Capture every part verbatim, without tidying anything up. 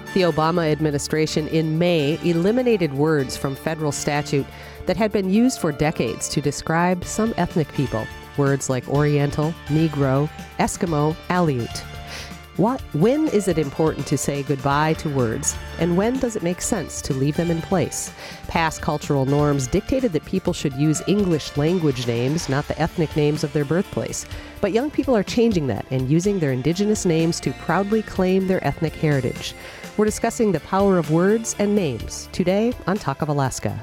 The Obama administration in May eliminated words from federal statute that had been used for decades to describe some ethnic people. Words like Oriental, Negro, Eskimo, Aleut. What, when is it important to say goodbye to words, and when does it make sense to leave them in place? Past cultural norms dictated that people should use English language names, not the ethnic names of their birthplace. But young people are changing that and using their indigenous names to proudly claim their ethnic heritage. We're discussing the power of words and names today on Talk of Alaska.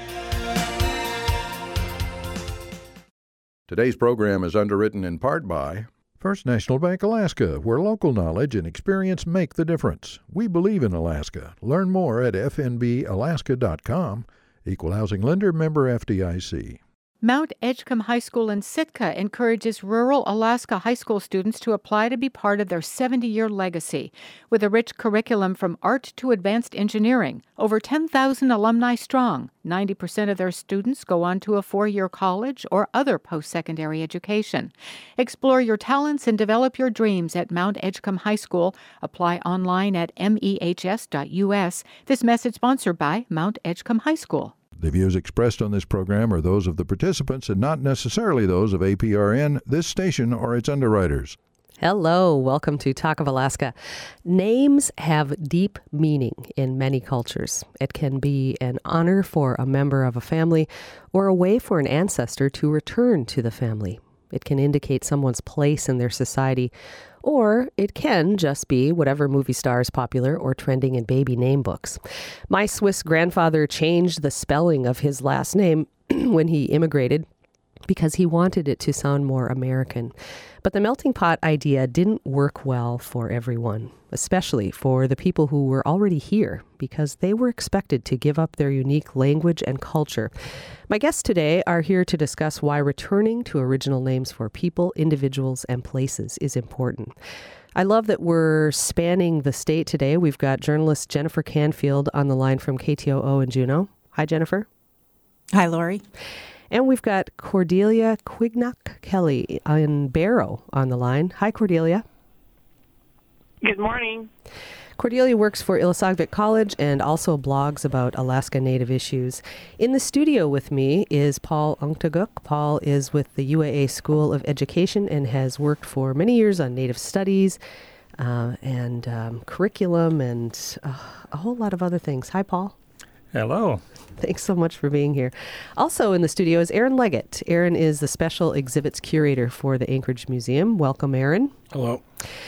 Today's program is underwritten in part by First National Bank Alaska, where local knowledge and experience make the difference. We believe in Alaska. Learn more at f n b alaska dot com. Equal Housing Lender, member F D I C. Mount Edgecombe High School in Sitka encourages rural Alaska high school students to apply to be part of their seventy-year legacy. With a rich curriculum from art to advanced engineering, over ten thousand alumni strong, ninety percent of their students go on to a four-year college or other post-secondary education. Explore your talents and develop your dreams at Mount Edgecombe High School. Apply online at m e h s dot u s. This message sponsored by Mount Edgecombe High School. The views expressed on this program are those of the participants and not necessarily those of A P R N, this station, or its underwriters. Hello, welcome to Talk of Alaska. Names have deep meaning in many cultures. It can be an honor for a member of a family or a way for an ancestor to return to the family. It can indicate someone's place in their society, or it can just be whatever movie star is popular or trending in baby name books. My Swiss grandfather changed the spelling of his last name when he immigrated because he wanted it to sound more American. But the melting pot idea didn't work well for everyone, especially for the people who were already here, because they were expected to give up their unique language and culture. My guests today are here to discuss why returning to original names for people, individuals, and places is important. I love that we're spanning the state today. We've got journalist Jennifer Canfield on the line from K T O O in Juneau. Hi, Jennifer. Hi, Lori. And we've got Cordelia Quignock Kelly in Barrow on the line. Hi, Cordelia. Good morning. Cordelia works for Illisagvik College and also blogs about Alaska Native issues. In the studio with me is Paul Ungtaguk. Paul is with the U A A School of Education and has worked for many years on Native studies uh, and um, curriculum and uh, a whole lot of other things. Hi, Paul. Hello. Thanks so much for being here. Also in the studio is Aaron Leggett. Aaron is the special exhibits curator for the Anchorage Museum. Welcome, Aaron. Hello.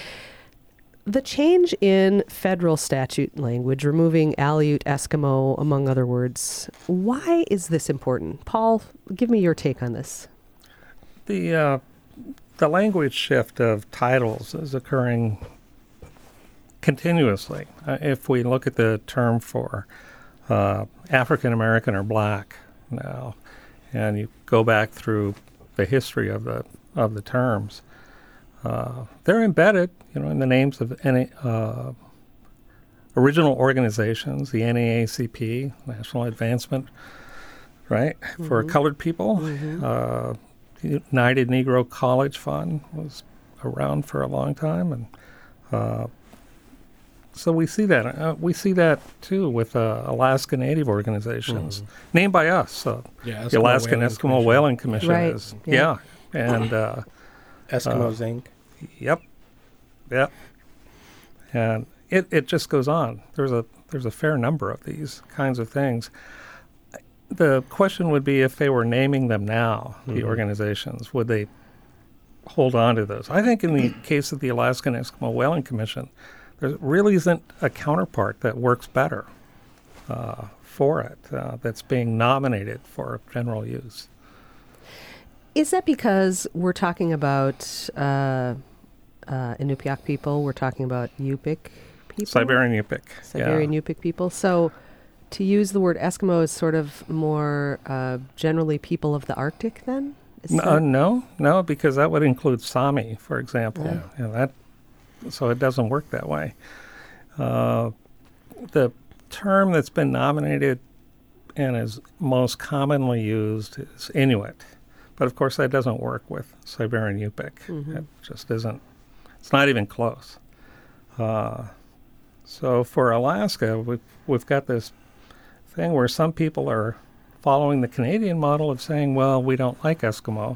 The change in federal statute language, removing Aleut, Eskimo, among other words, why is this important? Paul, give me your take on this. The uh, the language shift of titles is occurring continuously. Uh, if we look at the term for uh, African American or Black now, and you go back through the history of the of the terms, uh, they're embedded, you know, in the names of any uh, original organizations, the N double A C P, National Advancement, right, mm-hmm. for colored people. Mm-hmm. Uh, United Negro College Fund was around for a long time, and uh, so we see that. Uh, we see that too with uh, Alaska Native organizations mm-hmm. named by us. Uh, yeah, the Alaskan Whaling Eskimo Commission. Whaling Commission right. is yeah, yeah. and uh, Eskimos uh, Incorporated. Yep, yep, and it, it just goes on. There's a there's a fair number of these kinds of things. The question would be if they were naming them now, mm-hmm. the organizations, would they hold on to those? I think in the case of the Alaskan Eskimo Whaling Commission, there really isn't a counterpart that works better uh, for it, uh, that's being nominated for general use. Is that because we're talking about uh, uh, Inupiaq people, we're talking about Yupik people? Siberian Yupik. Siberian yeah. Yupik people. So to use the word Eskimo is sort of more uh, generally people of the Arctic then? Is no, that... no, no, because that would include Sami, for example. Yeah. You know, that, so it doesn't work that way. Uh, the term that's been nominated and is most commonly used is Inuit. But of course that doesn't work with Siberian Yupik. Mm-hmm. It just isn't, it's not even close. Uh, So for Alaska, we've, we've got this thing where some people are following the Canadian model of saying, well, we don't like Eskimo,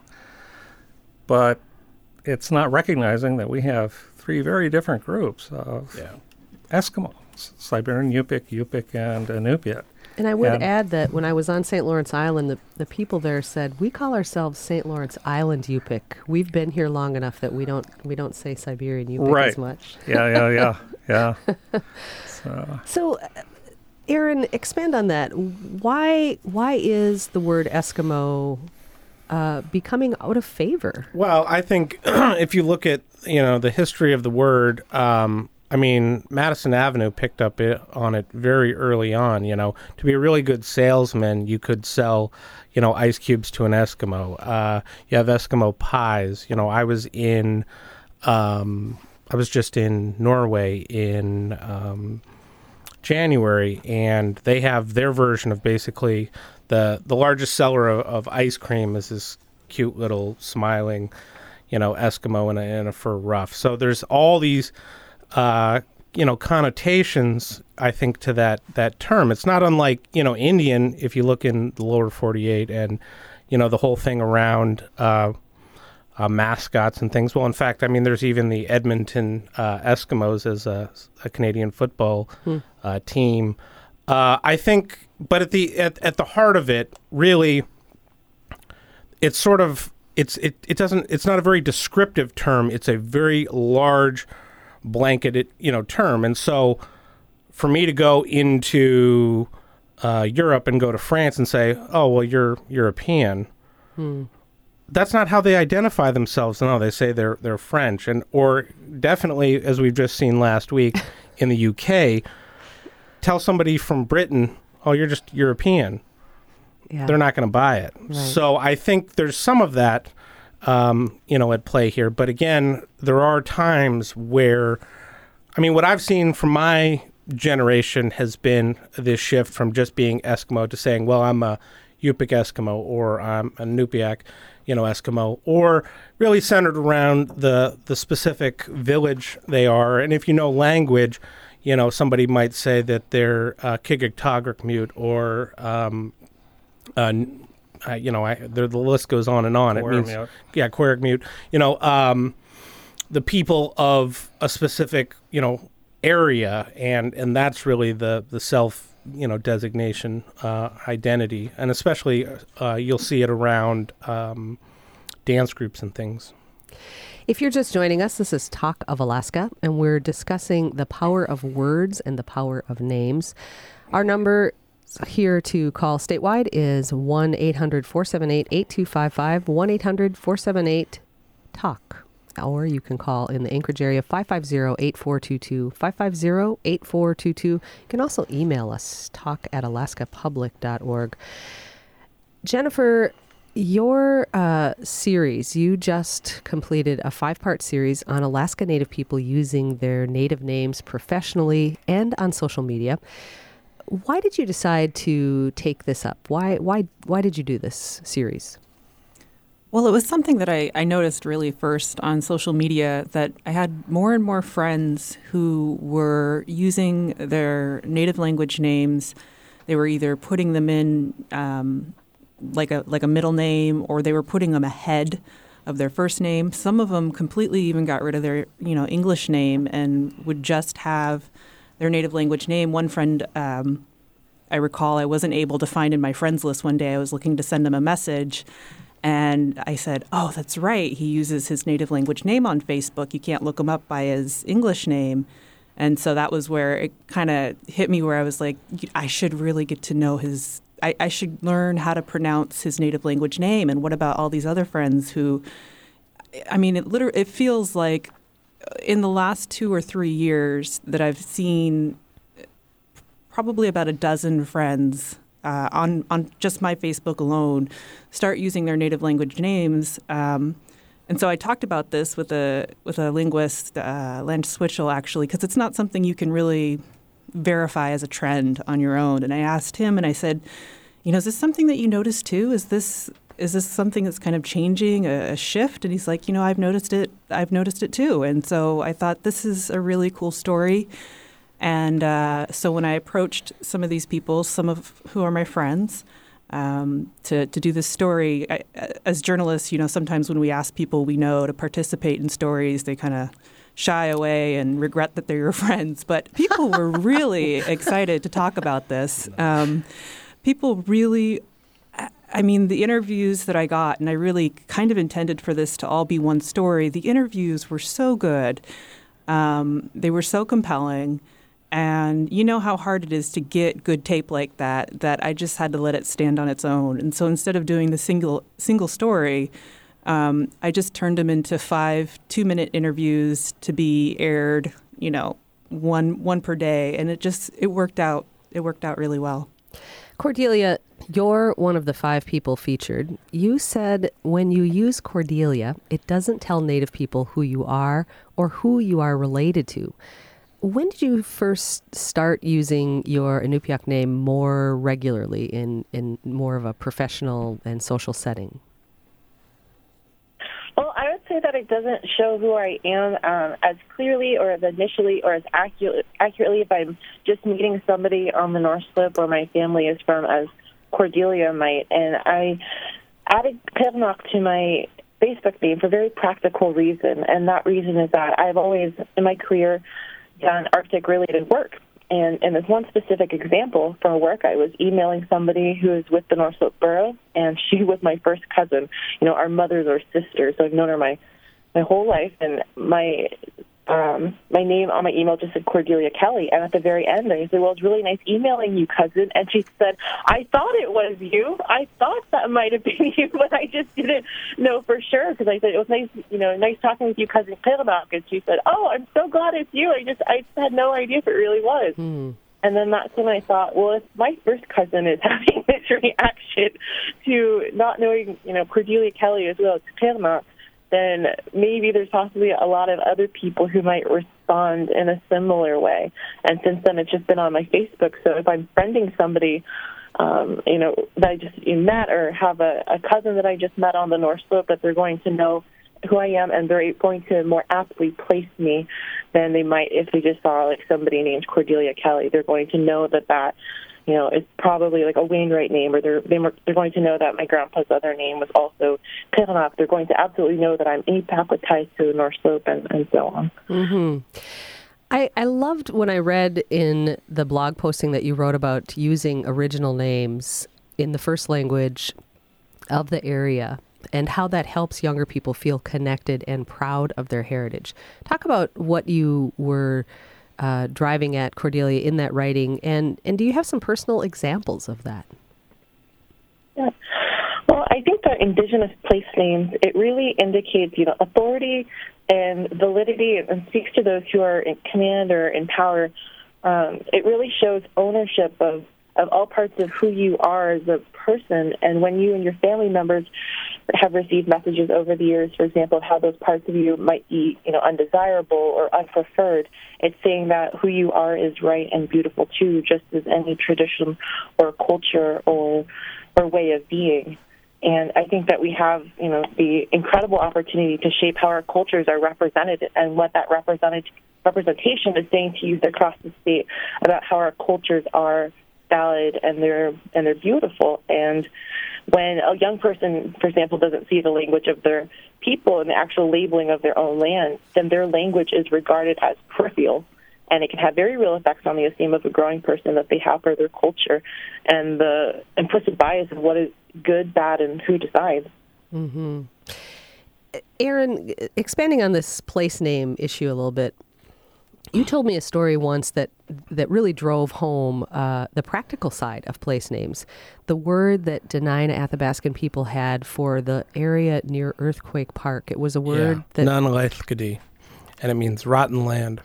but it's not recognizing that we have three very different groups of Yeah. Eskimos, Siberian Yupik, Yupik, and Inupiat. And I would And- add that when I was on Saint Lawrence Island, the, the people there said, we call ourselves Saint Lawrence Island Yupik. We've been here long enough that we don't we don't say Siberian Yupik Right. as much. Yeah, yeah, yeah, yeah. So, So, uh, Aaron, expand on that. Why why is the word Eskimo uh, becoming out of favor? Well, I think if you look at, you know, the history of the word, um, I mean, Madison Avenue picked up it, on it very early on. You know, to be a really good salesman, you could sell, you know, ice cubes to an Eskimo. Uh, you have Eskimo pies. You know, I was in, um, I was just in Norway in um, January, and they have their version of basically the the largest seller of, of ice cream is this cute little smiling, you know, Eskimo in a, in a fur ruff. So there's all these. Uh, you know, connotations, I think, to that, that term. It's not unlike, you know, Indian, if you look in the lower forty-eight and, you know, the whole thing around uh, uh, mascots and things. Well, in fact, I mean, there's even the Edmonton uh, Eskimos as a, a Canadian football hmm. uh, team. Uh, I think, but at the at, at the heart of it, really, it's sort of, it's it, it doesn't, it's not a very descriptive term. It's a very large blanketed, you know, term. And so for me to go into uh, Europe and go to France and say, oh, well, you're European, hmm. that's not how they identify themselves. No, they say they're they're French. And or definitely, as we've just seen last week in the U K, tell somebody from Britain, oh, you're just European. Yeah. They're not going to buy it. Right. So I think there's some of that Um, you know, at play here. But again, there are times where, I mean, what I've seen from my generation has been this shift from just being Eskimo to saying, well, I'm a Yupik Eskimo or I'm a Inupiaq, you know, Eskimo, or really centered around the, the specific village they are. And if you know language, you know, somebody might say that they're uh, Kigigtagrik or um, uh, Uh, you know, I, the, the list goes on and on. It means, yeah, Quirigmute. You know, um, the people of a specific, you know, area, and, and that's really the, the self, you know, designation uh, identity, and especially uh, you'll see it around um, dance groups and things. If you're just joining us, this is Talk of Alaska, and we're discussing the power of words and the power of names. Our number here to call statewide is one eight hundred four seven eight eight two five five, one eight hundred four seven eight talk. Or you can call in the Anchorage area five five zero eight four two two, five five zero eight four two two. You can also email us, talk at alaska public dot org. Jennifer, your uh, series, you just completed a five-part series on Alaska Native people using their native names professionally and on social media. Why did you decide to take this up? Why why why did you do this series? Well, it was something that I, I noticed really first on social media, that I had more and more friends who were using their native language names. They were either putting them in um, like a like a middle name, or they were putting them ahead of their first name. Some of them completely even got rid of their you know English name and would just have their native language name. One friend, um, I recall, I wasn't able to find in my friends list one day. I was looking to send him a message, and I said, oh, that's right. He uses his native language name on Facebook. You can't look him up by his English name. And so that was where it kind of hit me, where I was like, I should really get to know his, I, I should learn how to pronounce his native language name. And what about all these other friends who, I mean, it literally, it feels like in the last two or three years that I've seen probably about a dozen friends uh, on, on just my Facebook alone start using their native language names. Um, and so I talked about this with a with a linguist, uh, Lance Switchell, actually, because it's not something you can really verify as a trend on your own. And I asked him, and I said, you know, is this something that you noticed too? Is this is this something that's kind of changing, a, a shift? And he's like, you know, I've noticed it. I've noticed it too. And so I thought, this is a really cool story. And uh, so when I approached some of these people, some of who are my friends, um, to, to do this story, I, as journalists, you know, sometimes when we ask people we know to participate in stories, they kind of shy away and regret that they're your friends. But people were really excited to talk about this. Um, people really, I mean, the interviews that I got, and I really kind of intended for this to all be one story, the interviews were so good. Um, they were so compelling. And you know how hard it is to get good tape like that, that I just had to let it stand on its own. And so instead of doing the single single story, um, I just turned them into five two-minute interviews to be aired, you know, one one per day. And it just, it worked out. It worked out really well. Cordelia, you're one of the five people featured. You said when you use Cordelia, it doesn't tell Native people who you are or who you are related to. When did you first start using your Inupiaq name more regularly in, in more of a professional and social setting? Well, I would say that it doesn't show who I am um, as clearly or as initially or as accurate, accurately if I'm just meeting somebody on the North Slope where my family is from as Cordelia might. And I added Qernak to my Facebook name for a very practical reason, and that reason is that I've always, in my career, done Arctic-related work. And in this one specific example for work, I was emailing somebody who is with the North Slope Borough, and she was my first cousin. You know, our mothers are sisters, so I've known her my, my whole life. And my um, my name on my email just said Cordelia Kelly. And at the very end, I said, well, it's really nice emailing you, cousin. And she said, I thought it was you. I thought that might have been you, but I just didn't know for sure. Because I said, it was nice, you know, nice talking with you, cousin Qernak. And she said, oh, I'm so glad it's you. I just, I had no idea if it really was. Hmm. And then that's when I thought, well, if my first cousin is having this reaction to not knowing, you know, Cordelia Kelly as well as Qernak, then maybe there's possibly a lot of other people who might respond in a similar way. And since then, it's just been on my Facebook. So if I'm friending somebody, um, you know, that I just met or have a, a cousin that I just met on the North Slope, that they're going to know who I am and they're going to more aptly place me than they might if they just saw like somebody named Cordelia Kelly. They're going to know that that, you know, it's probably like a Wainwright name, or they're they're going to know that my grandpa's other name was also Qernak. They're going to absolutely know that I'm Inupiaq with ties to the North Slope, and, and so on. Mm-hmm. I, I loved when I read in the blog posting that you wrote about using original names in the first language of the area and how that helps younger people feel connected and proud of their heritage. Talk about what you were Uh, driving at, Cordelia, in that writing, and and do you have some personal examples of that? Yeah. Well, I think that Indigenous place names, it really indicates, you know, authority and validity, and speaks to those who are in command or in power. Um, it really shows ownership of, of all parts of who you are as a person, and when you and your family members have received messages over the years, for example, of how those parts of you might be, you know, undesirable or unpreferred, it's saying that who you are is right and beautiful too, just as any tradition or culture or or way of being. And I think that we have, you know, the incredible opportunity to shape how our cultures are represented and what that represented representation is saying to youth across the state about how our cultures are valid and they're and they're beautiful. And when a young person, for example, doesn't see the language of their people and the actual labeling of their own land, then their language is regarded as peripheral, and it can have very real effects on the esteem of a growing person that they have for their culture and the implicit bias of what is good, bad, and who decides. Mm-hmm. Erin, expanding on this place name issue a little bit, you told me a story once that that really drove home uh, the practical side of place names. The word that Dena'ina Athabascan people had for the area near Earthquake Park. It was a word yeah. that... Nanalaithkadi, and it means rotten land.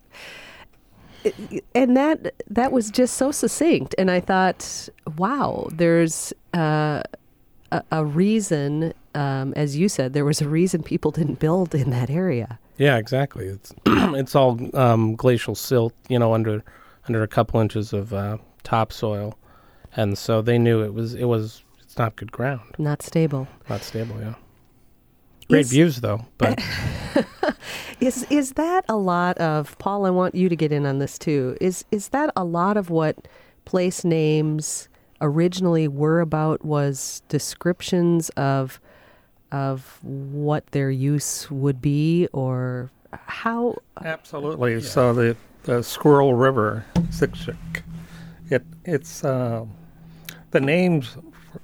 And that that was just so succinct. And I thought, wow, there's uh, a, a reason, um, as you said, there was a reason people didn't build in that area. Yeah, exactly. It's it's all um, glacial silt, you know, under under a couple inches of uh, topsoil, and so they knew it was it was it's not good ground, not stable, not stable. Yeah. Great Is- views, though. But Is is that a lot of, Paul, I want you to get in on this too. Is is that a lot of what place names originally were about, was descriptions of of what their use would be, or how? Absolutely. So the, the Squirrel River, Siksik, it it's uh, the names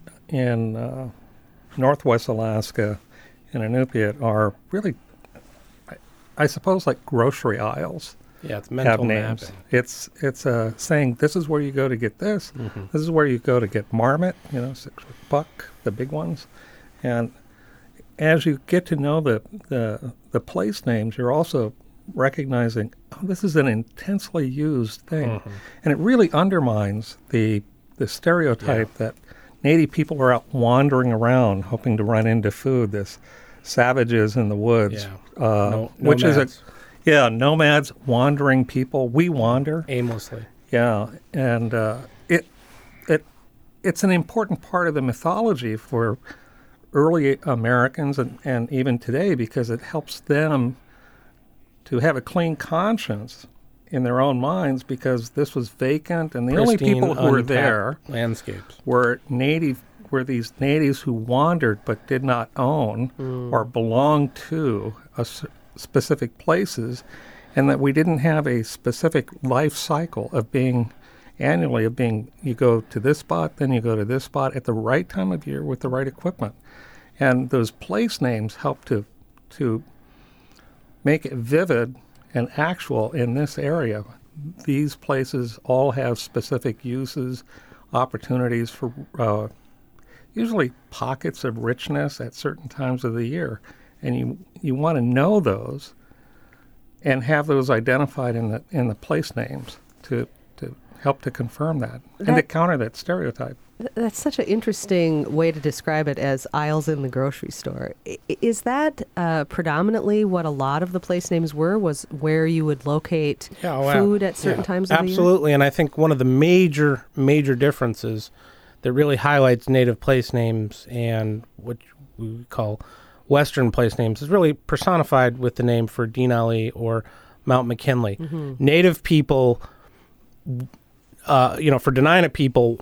in uh, Northwest Alaska and Inupiat are really, I, I suppose, like grocery aisles. yeah, it's Have mental names. mapping. It's it's uh, saying this is where you go to get this. Mm-hmm. This is where you go to get marmot. You know, Siksik buck, the big ones, and as you get to know the, the the place names, you're also recognizing, oh, this is an intensely used thing, Mm-hmm. and it really undermines the the stereotype that Native people are out wandering around hoping to run into food. This savages in the woods, Yeah. uh, No- which is a nomads. yeah nomads, wandering people. We wander. Aimlessly. Yeah, and uh, it it it's an important part of the mythology for early Americans and, and even today, because it helps them to have a clean conscience in their own minds, because this was vacant, and the only Pristine, people who were untapped there landscapes. were native were these natives who wandered but did not own or belong to a s- specific places, and that we didn't have a specific life cycle of being annually of being you go to this spot, then you go to this spot at the right time of year with the right equipment. And those place names help to to make it vivid and actual in this area. These places all have specific uses, opportunities for uh, usually pockets of richness at certain times of the year. And you you want to know those and have those identified in the in the place names to, to help to confirm that, and to That- counter that stereotype. Th- That's such an interesting way to describe it, as aisles in the grocery store. I- Is that uh, predominantly what a lot of the place names were? Was where you would locate Yeah, oh, food yeah. at certain Yeah, times of absolutely. And I think one of the major, major differences that really highlights native place names and what we call Western place names is really personified with the name for Denali or Mount McKinley. Mm-hmm. Native people, uh, you know, for Dena'ina people,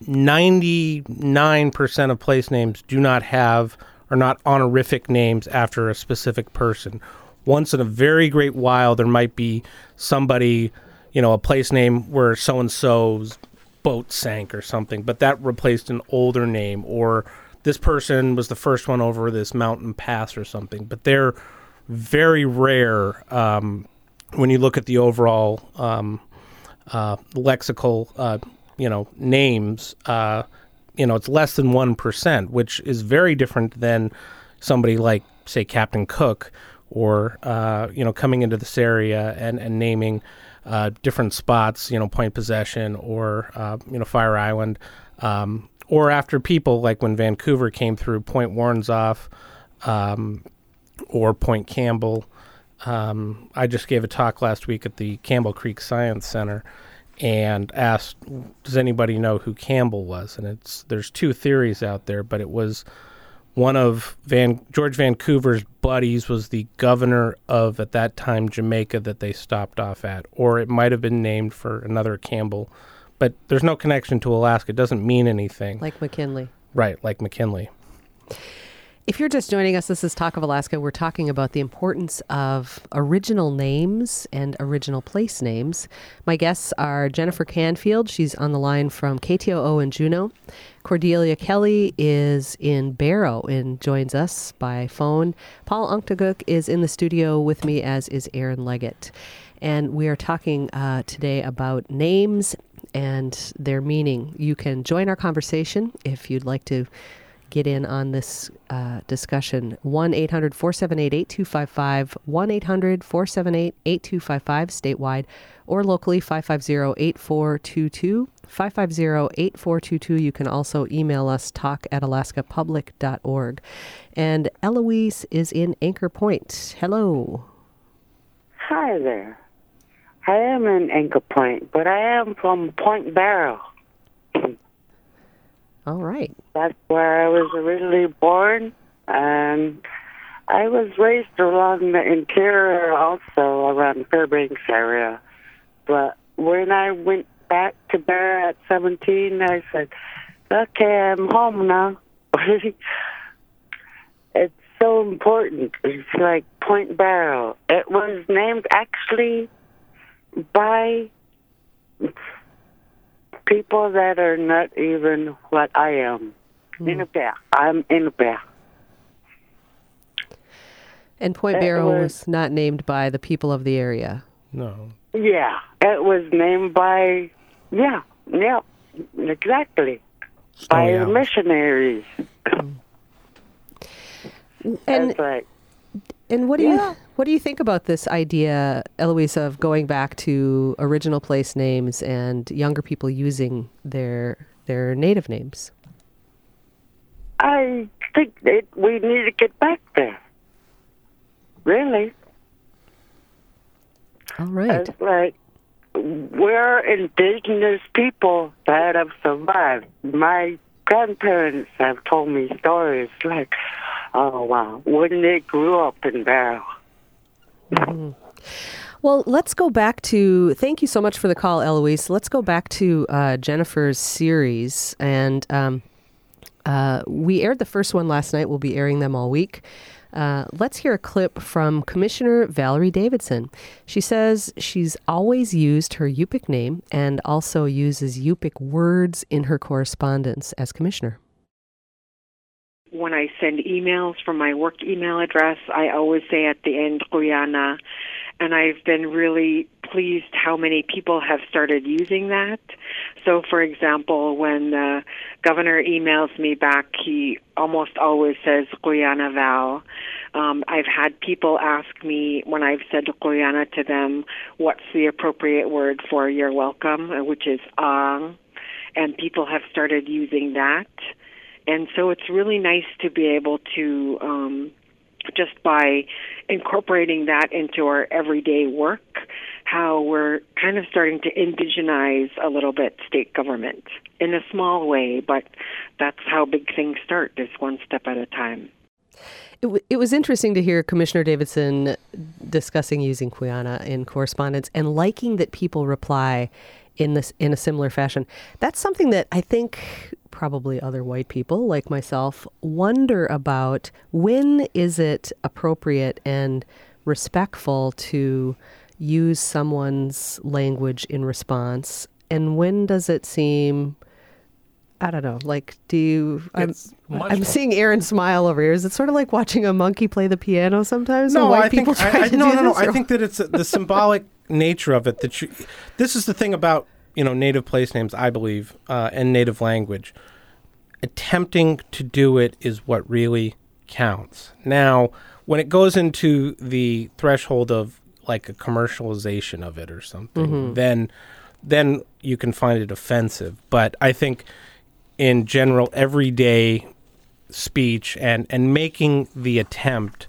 ninety-nine percent of place names do not have, are not honorific names after a specific person. Once in a very great while, there might be somebody, you know, a place name where so-and-so's boat sank or something, but that replaced an older name, or this person was the first one over this mountain pass or something. But they're very rare um, when you look at the overall um, uh, lexical uh you know, names, uh, you know, it's less than one percent, which is very different than somebody like, say, Captain Cook, or, uh, you know, coming into this area and, and naming uh, different spots, you know, Point Possession or, uh, you know, Fire Island, um, or after people like when Vancouver came through, Point Warrenzoff, um, or Point Campbell. Um, I just gave a talk last week at the Campbell Creek Science Center and asked, does anybody know who Campbell was? And it's there's two theories out there, but it was one of Van George Vancouver's buddies was the governor of, at that time, Jamaica that they stopped off at, or it might have been named for another Campbell. But there's no connection to Alaska. It doesn't mean anything. Like McKinley. Right, like McKinley. If you're just joining us, this is Talk of Alaska. We're talking about the importance of original names and original place names. My guests are Jennifer Canfield. She's on the line from K T O O in Juneau. Cordelia Kelly is in Barrow and joins us by phone. Paul Unkteguk is in the studio with me, as is Aaron Leggett. And we are talking uh, today about names and their meaning. You can join our conversation if you'd like to get in on this uh, discussion. one eight hundred four seven eight eight two five five, one eight hundred four seven eight eight two five five statewide, or locally five five zero eight four two two, five five zero eight four two two. You can also email us, talk at alaska public dot org. And Eloise is in Anchor Point. Hello. Hi there. I am in Anchor Point, but I am from Point Barrow. All right. That's where I was originally born, and I was raised along the interior also, around Fairbanks area. But when I went back to Bear at seventeen, I said, okay, I'm home now. It's so important. It's like Point Barrow. It was named actually by people that are not even what I am. Mm. Inupiaq. I'm Inupiaq. And Point It Barrow was, was not named by the people of the area. No. Yeah, it was named by, yeah, yeah, exactly, by yeah. missionaries. And It's like, and what do Yeah. you what do you think about this idea, Eloise, of going back to original place names and younger people using their their native names? I think that we need to get back there. Really. All right. It's like, we're indigenous people that have survived. My grandparents have told me stories like, oh, wow, when they grew up in Barrow. Mm-hmm. Well, let's go back to, thank you so much for the call, Eloise. Let's go back to uh, Jennifer's series. And um, uh, we aired the first one last night. We'll be airing them all week. Uh, let's hear a clip from Commissioner Valerie Davidson. She says she's always used her Yupik name and also uses Yupik words in her correspondence as commissioner. When I send emails from my work email address, I always say at the end, Quyana, and I've been really pleased how many people have started using that. So, for example, when the governor emails me back, he almost always says Quyana Val. Um, I've had people ask me when I've said Quyana to them, what's the appropriate word for you're welcome, which is Ang, and people have started using that. And so it's really nice to be able to, um, just by incorporating that into our everyday work, how we're kind of starting to indigenize a little bit state government in a small way, but that's how big things start, is one step at a time. It, w- it was interesting to hear Commissioner Davidson discussing using Quyana in correspondence and liking that people reply in this in a similar fashion. That's something that I think probably other white people like myself wonder about. When is it appropriate and respectful to use someone's language in response? And when does it seem, I don't know, like, do you, I'm, I'm seeing Aaron smile over here. Is it sort of like watching a monkey play the piano sometimes? No, white I people think, try I, I, to no, do no, no. this, I or- think that it's the symbolic nature of it. That you, this is the thing about, you know, native place names, I believe, uh, and native language. Attempting to do it is what really counts. Now, when it goes into the threshold of like a commercialization of it or something, mm-hmm. then then you can find it offensive. But I think in general, everyday speech and, and making the attempt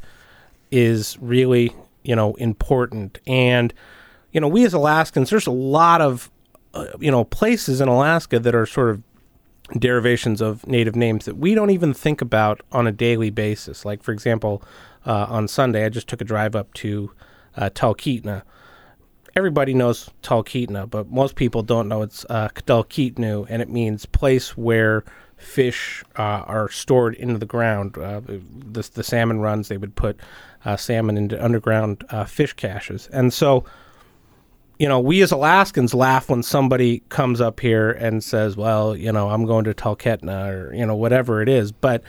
is really, you know, important. And, you know, we as Alaskans, there's a lot of, uh, you know, places in Alaska that are sort of derivations of native names that we don't even think about on a daily basis. Like, for example, uh, on Sunday, I just took a drive up to uh, Talkeetna. Everybody knows Talkeetna, but most people don't know it's uh, Kdalkeetnu, and it means place where fish uh, are stored into the ground. Uh, the, the salmon runs, they would put uh, salmon into underground uh, fish caches. And so, you know, we as Alaskans laugh when somebody comes up here and says, well, you know, I'm going to Talkeetna or, you know, whatever it is. But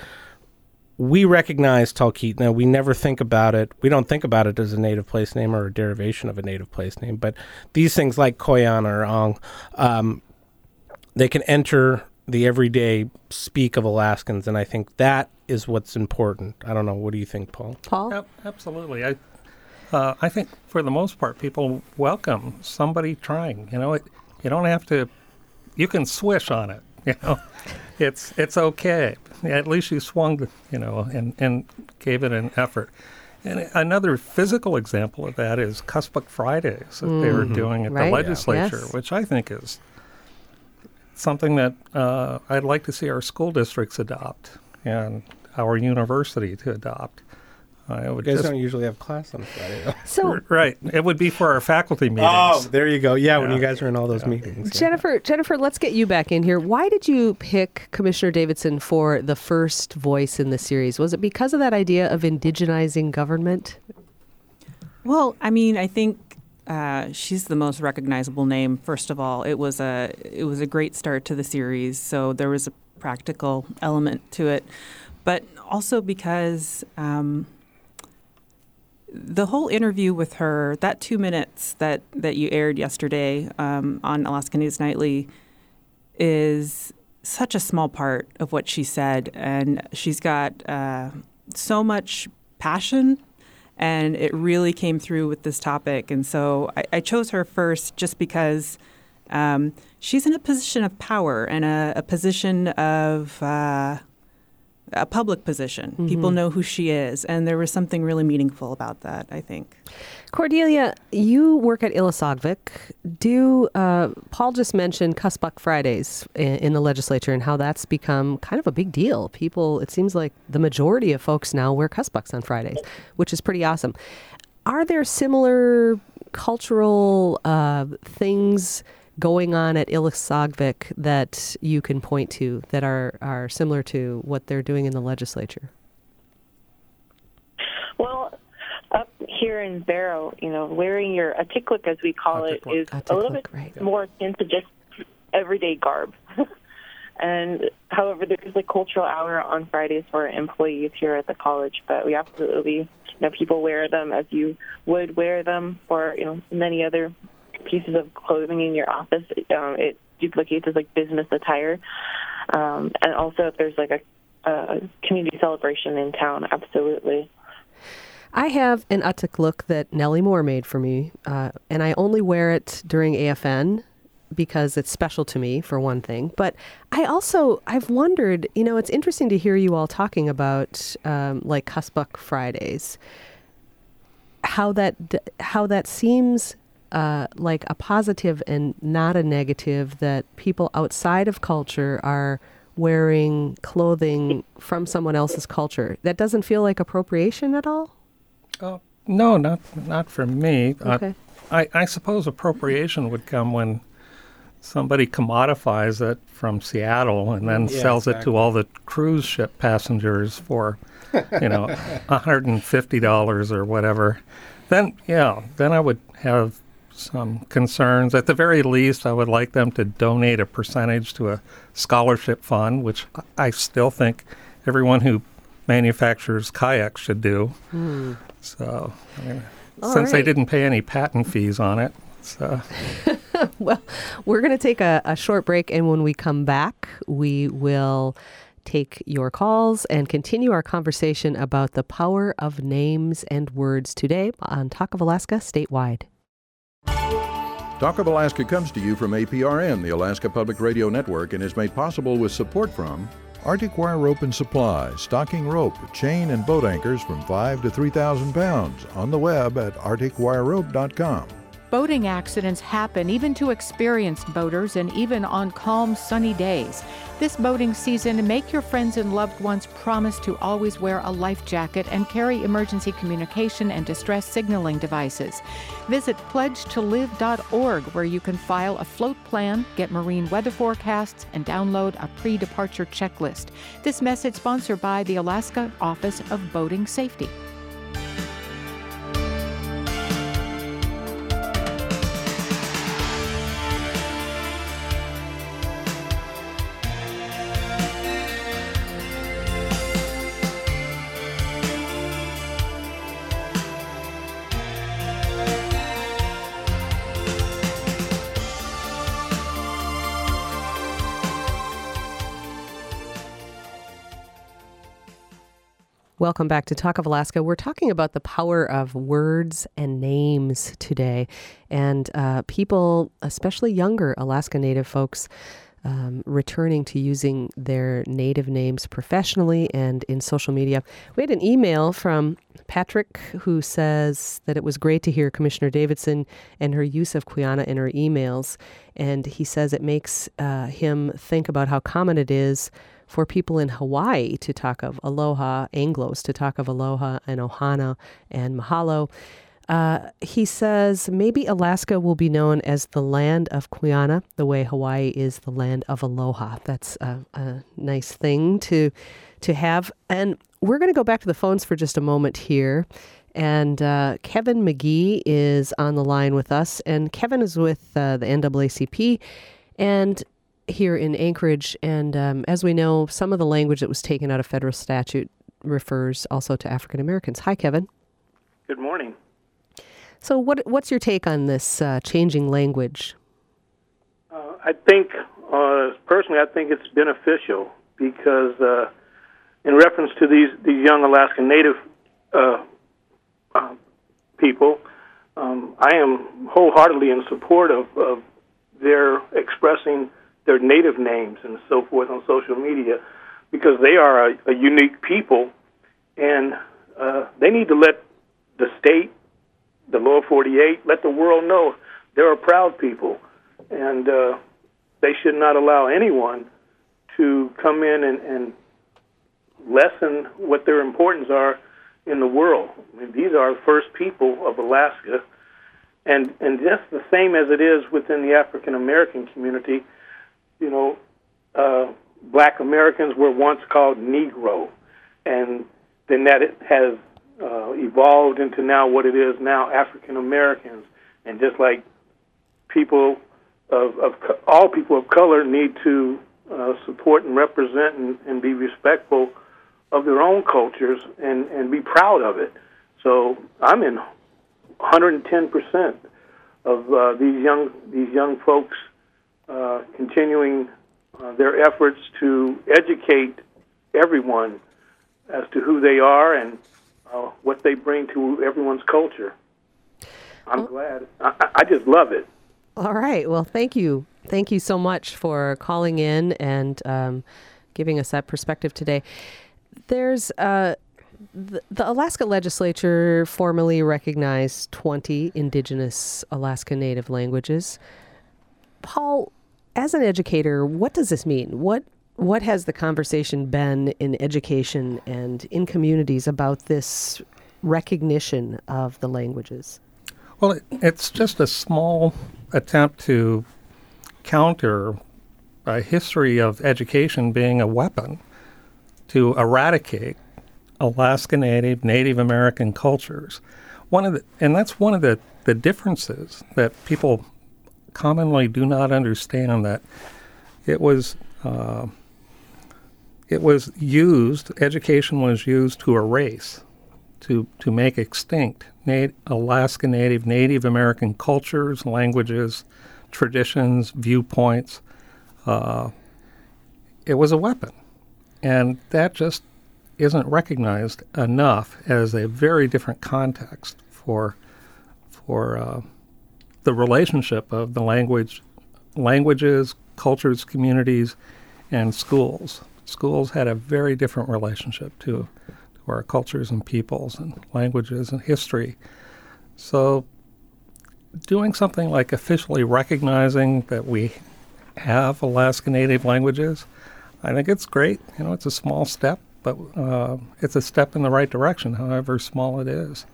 we recognize Talkeetna. We never think about it. We don't think about it as a native place name or a derivation of a native place name. But these things like Koyan or Ang, um, they can enter the everyday speak of Alaskans. And I think that is what's important. I don't know. What do you think, Paul? Paul? Yep, absolutely. I Uh, I think for the most part, people welcome somebody trying. You know, it, you don't have to. You can swish on it. You know, it's it's okay. At least you swung, the, you know, and, and gave it an effort. And another physical example of that is Cuspuk Fridays that mm-hmm. they were doing at right. the legislature, yes. which I think is something that uh, I'd like to see our school districts adopt and our university to adopt. I would You guys just, don't usually have class on Friday. So, right. It would be for our faculty meetings. Oh, there you go. Yeah, when Yeah. you guys are in all those meetings. yeah. Jennifer, Jennifer, let's get you back in here. Why did you pick Commissioner Davidson for the first voice in the series? Was it because of that idea of indigenizing government? Well, I mean, I think uh, she's the most recognizable name. First of all, it was a it was a great start to the series, so there was a practical element to it, but also because um, the whole interview with her, that two minutes that that you aired yesterday um, on Alaska News Nightly, is such a small part of what she said, and she's got uh, so much passion. And it really came through with this topic. And so I, I chose her first just because um, she's in a position of power and a, a position of uh, a public position. Mm-hmm. People know who she is. And there was something really meaningful about that, I think. Cordelia, you work at Ilisagvik. Do uh, Paul just mentioned Cuspuk Fridays in, in the legislature and how that's become kind of a big deal. People, it seems like the majority of folks now wear Cuspuks on Fridays, which is pretty awesome. Are there similar cultural uh, things going on at Ilisagvik that you can point to that are, are similar to what they're doing in the legislature? Well, up here in Barrow, you know, wearing your atiklik, as we call it, is Atiklik, a little bit right. more akin to just everyday garb. And however, there's a cultural hour on Fridays for employees here at the college, but we absolutely, you know, people wear them as you would wear them for, you know, many other pieces of clothing in your office. Um, it duplicates as like business attire. Um, and also if there's like a, a community celebration in town, absolutely. I have an atiklik that Nellie Moore made for me, uh, and I only wear it during A F N because it's special to me, for one thing. But I also, I've wondered, you know, it's interesting to hear you all talking about um, like Cuspuk Fridays, how that how that seems uh, like a positive and not a negative, that people outside of culture are wearing clothing from someone else's culture. That doesn't feel like appropriation at all? Oh, no, not not for me. Okay. Uh, I, I suppose appropriation would come when somebody commodifies it from Seattle and then Yeah, sells it exactly. to all the cruise ship passengers for, you know, one hundred fifty dollars or whatever. Then, yeah, then I would have some concerns. At the very least, I would like them to donate a percentage to a scholarship fund, which I still think everyone who manufacturers kayaks should do. Hmm. So, I mean, All since they right. didn't pay any patent fees on it, so Well, we're going to take a, a short break, and when we come back, we will take your calls and continue our conversation about the power of names and words today on Talk of Alaska statewide. Talk of Alaska comes to you from A P R N, the Alaska Public Radio Network, and is made possible with support from Arctic Wire Rope and Supply, stocking rope, chain, and boat anchors from five to three thousand pounds on the web at arctic wire rope dot com. Boating accidents happen even to experienced boaters and even on calm, sunny days. This boating season, make your friends and loved ones promise to always wear a life jacket and carry emergency communication and distress signaling devices. Visit pledge to live dot org, where you can file a float plan, get marine weather forecasts, and download a pre-departure checklist. This message sponsored by the Alaska Office of Boating Safety. Welcome back to Talk of Alaska. We're talking about the power of words and names today. And uh, people, especially younger Alaska Native folks, um, returning to using their Native names professionally and in social media. We had an email from Patrick who says that it was great to hear Commissioner Davidson and her use of Quyanah in her emails. And he says it makes uh, him think about how common it is for people in Hawaii to talk of aloha, Anglos to talk of aloha and ohana and mahalo. Uh, he says maybe Alaska will be known as the land of Kuiana, the way Hawaii is the land of aloha. That's a, a nice thing to to have. And we're going to go back to the phones for just a moment here. And uh, Kevin McGee is on the line with us. And Kevin is with uh, the N double A C P and here in Anchorage. And um, as we know, some of the language that was taken out of federal statute refers also to African Americans. Hi, Kevin. Good morning. So what what's your take on this uh, changing language? Uh, I think, uh, personally, I think it's beneficial because uh, in reference to these, these young Alaskan Native uh, uh, people, um, I am wholeheartedly in support of, of their expressing their native names and so forth on social media because they are a, a unique people, and uh, they need to let the state, the lower forty-eight, let the world know they're a proud people, and uh, they should not allow anyone to come in and, and lessen what their importance are in the world. I mean, these are the first people of Alaska, and and just the same as it is within the African American community, you know, uh, black Americans were once called Negro, and then that it has uh, evolved into now what it is now, African Americans. And just like people of, of all people of color need to uh, support and represent and, and be respectful of their own cultures and, and be proud of it. So I'm in one hundred ten percent of uh, these young these young folks uh, continuing uh, their efforts to educate everyone as to who they are and uh, what they bring to everyone's culture. I'm well, glad. I, I just love it. All right. Well, thank you. Thank you so much for calling in and um, giving us that perspective today. There's uh, the, the Alaska legislature formally recognized twenty indigenous Alaska Native languages. Paul, as an educator, what does this mean? What what has the conversation been in education and in communities about this recognition of the languages? Well, it, it's just a small attempt to counter a history of education being a weapon to eradicate Alaska Native, Native American cultures. One of the, and that's one of the, the differences that people commonly do not understand, that it was uh, it was used, education was used to erase, to, to make extinct Nat- Alaska Native, Native American cultures, languages, traditions, viewpoints. Uh, it was a weapon. And that just isn't recognized enough as a very different context for for uh, the relationship of the language, languages, cultures, communities, and schools. Schools had a very different relationship to, to our cultures and peoples and languages and history. So doing something like officially recognizing that we have Alaska Native languages, I think it's great. You know, it's a small step, but uh, it's a step in the right direction, however small it is.